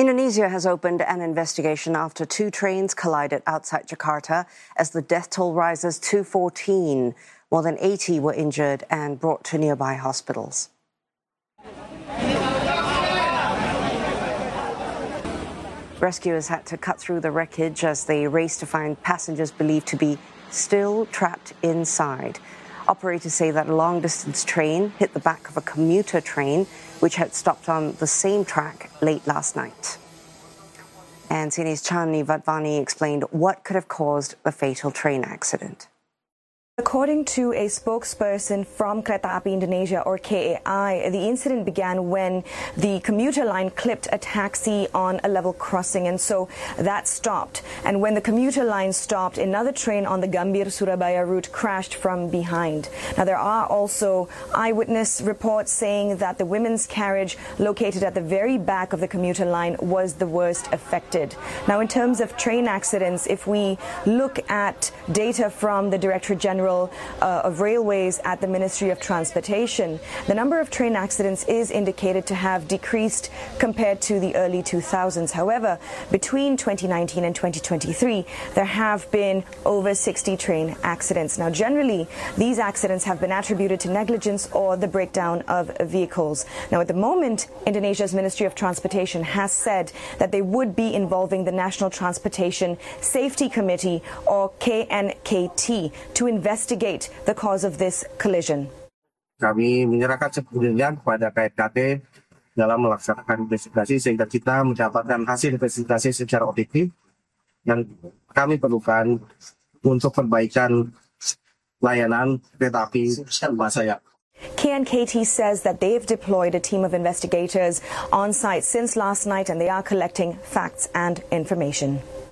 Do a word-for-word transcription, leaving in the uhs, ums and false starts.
Indonesia has opened an investigation after two trains collided outside Jakarta as the death toll rises to fourteen. More than eighty were injured and brought to nearby hospitals. Rescuers had to cut through the wreckage as they raced to find passengers believed to be still trapped inside. Operators say that a long-distance train hit the back of a commuter train, which had stopped on the same track late last night. And C N A's Chani Vattvani explained what could have caused the fatal train accident. According to a spokesperson from Kereta Api Indonesia, or K A I, the incident began when the commuter line clipped a taxi on a level crossing, and so that stopped. And when the commuter line stopped, another train on the Gambir-Surabaya route crashed from behind. Now, there are also eyewitness reports saying that the women's carriage located at the very back of the commuter line was the worst affected. Now, in terms of train accidents, if we look at data from the Directorate General Uh, of Railways at the Ministry of Transportation, the number of train accidents is indicated to have decreased compared to the early two thousands. However, between twenty nineteen and twenty twenty-three, there have been over sixty train accidents. Now, generally, these accidents have been attributed to negligence or the breakdown of vehicles. Now, at the moment, Indonesia's Ministry of Transportation has said that they would be involving the National Transportation Safety Committee, or K N K T, to investigate investigate the cause of this collision. Kami menyerahkan sepenuhnya kepada K N K T dalam melaksanakan investigasi sehingga kita mendapatkan hasil investigasi secara objektif yang kami perlukan untuk perbaikan layanan kereta api Masaya. K N K T says that they've deployed a team of investigators on site since last night, and they are collecting facts and information.